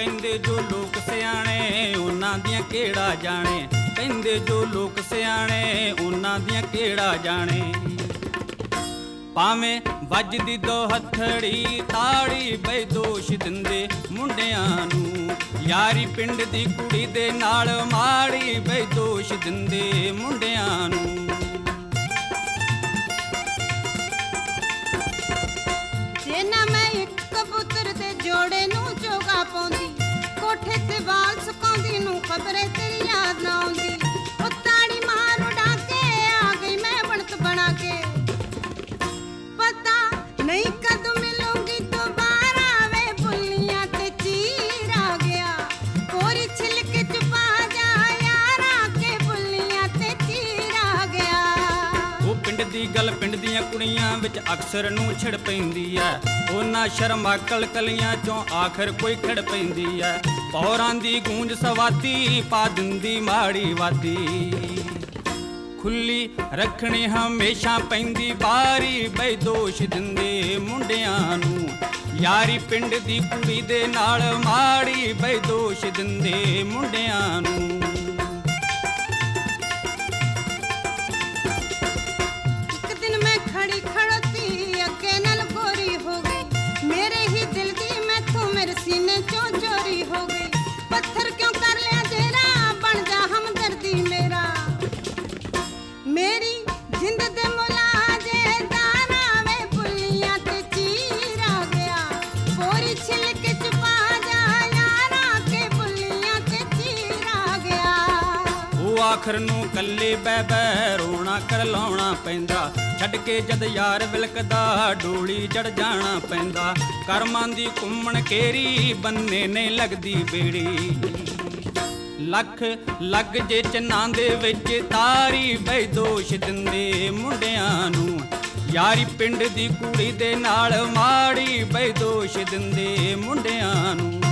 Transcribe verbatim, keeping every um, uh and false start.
ਕਹਿੰਦੇ ਜੋ ਲੋਕ ਸਿਆਣੇ ਉਹਨਾਂ ਦੀਆਂ ਕਿਹੜਾ ਜਾਣੇ, ਕਹਿੰਦੇ ਜੋ ਲੋਕ ਸਿਆਣੇ ਉਹਨਾਂ ਦੀਆਂ ਕਿਹੜਾ ਜਾਣੇ। ਭਾਵੇਂ ਵੱਜਦੀ ਦੋ ਹੱਥੜੀ ਤਾੜੀ ਬਈ ਦੋਸ਼ ਦਿੰਦੇ ਮੁੰਡਿਆਂ ਨੂੰ, ਯਾਰੀ ਪਿੰਡ ਦੀ ਕੁੜੀ ਦੇ ਨਾਲ ਮਾੜੀ ਬਈ ਦੋਸ਼ ਦਿੰਦੇ ਮੁੰਡਿਆਂ ਨੂੰ। ਜੇ ਨਾ ਮੈਂ ਇੱਕ ਕਬੂਤਰ ਦੇ ਜੋੜੇ ਨੂੰ ਚੋਗਾ ਪਾਉਂਦੀ, ਕੋਠੇ ਤੇ ਵਾਲ ਸੁਕਾਉਂਦੀ ਨੂੰ ਖਬਰੇ ਤੇਰੀ ਯਾਦ ਨਾ ਆਉਂਦੀ। ਉਹ ਤਾੜੀ ਮਾਰ ਉਡਾ ਕੇ ਆ ਗਈ ਮੈਂ ਬਣਤ ਬਣਾ ਕੇ, ਪਤਾ ਨਹੀਂ ਕਦੋਂ ਮਿਲੂੰਗੀ ਦੁਬਾਰਾ ਵੇ ਬੁੱਲੀਆਂ ਤੇ ਚੀਰ ਆ ਗਿਆ। ਕੋਰੀ ਛਿਲਕ ਚੁਪਾ ਜਾ ਯਾਰਾ ਕੇ ਬੁੱਲੀਆਂ ਤੇ ਚੀਰ ਆ ਗਿਆ। ਉਹ ਪਿੰਡ ਦੀ ਗੱਲ ਪਿੰਡ ਦੀਆਂ ਕੁੜੀਆਂ ਵਿੱਚ ਅਕਸਰ ਨੂੰ ਛਿੜ ਪੈਂਦੀ ਐ, ਉਹਨਾਂ ਸ਼ਰਮਾ ਕਲਕਲੀਆਂ ਚੋਂ ਆਖਰ ਕੋਈ ਖੜ ਪੈਂਦੀ ਐ। ਪੌਰਾਂ ਦੀ ਗੂੰਜ ਸਵਾਤੀ ਪਾ ਦਿੰਦੀ ਮਾੜੀ ਵਾਦੀ, ਖੁੱਲੀ ਰੱਖਣੀ ਹਮੇਸ਼ਾ ਪੈਂਦੀ ਬਾਰੀ ਬਈ ਦੋਸ਼ ਦਿੰਦੇ ਮੁੰਡਿਆਂ ਨੂੰ, ਯਾਰੀ ਪਿੰਡ ਦੀ ਕੁੜੀ ਦੇ ਨਾਲ ਮਾੜੀ ਬਈ ਦੋਸ਼ ਦਿੰਦੇ ਮੁੰਡਿਆਂ ਨੂੰ। ਇੱਕ ਦਿਨ ਮੈਂ ਖੜੀ ਖੜੋਤੀ ਅੱਗੇ ਨਾਲ ਗੋਰੀ ਹੋ ਗਈ, ਮੇਰੇ ਹੀ ਦਿਲ ਦੀ ਮੈਥੋਂ ਮੇਰੇ ਸੀਨੇ ਚੋਂ ਚੋਰੀ ਹੋ ਗਈ। ਪੱਥਰ ਕਿਉਂ ਕਰ ਲਿਆ ਜੇਰਾ ਬਣ ਜਾ ਹਮਦਰਦੀ ਮੇਰਾ, ਮੇਰੀ ਜਿੰਦ ਦੇ ਮੁਲਾਜੇ ਦਾਣਾ ਵੇ ਬੁੱਲੀਆਂ ਤੇ ਚੀਰ ਆ ਗਿਆ। ਕੋਰੀ ਛਿਲਕ ਚੁਪਾ ਜਾ ਯਾਰਾ ਕੇ ਬੁੱਲੀਆਂ ਤੇ ਚੀਰ ਆ ਗਿਆ। ਉਹ ਆਖਰ ਨੂੰ ਕੱਲੇ ਬਹਿ ਬਹਿ ਰੋਣਾ ਕਰ ਲਾਉਣਾ ਪੈਂਦਾ, ਛੱਡ ਕੇ ਜਦ ਯਾਰ ਵਿਲਕਦਾ ਡੋਲੀ ਚੜ ਜਾਣਾ ਪੈਂਦਾ। ਕਰਮਾਂ ਦੀ ਘੁੰਮਣ ਕੇਰੀ ਬੰਨੇ ਨਹੀਂ ਲੱਗਦੀ ਬੇੜੀ, ਲੱਖ ਲੱਗ ਜੇ ਚੰਨਾਂ ਦੇ ਵਿੱਚ ਤਾਰੀ ਬਈ ਦੋਸ਼ ਦਿੰਦੇ ਮੁੰਡਿਆਂ ਨੂੰ, ਯਾਰੀ ਪਿੰਡ ਦੀ ਕੁੜੀ ਦੇ ਨਾਲ ਮਾੜੀ ਬਈ ਦੋਸ਼ ਦਿੰਦੇ ਮੁੰਡਿਆਂ ਨੂੰ।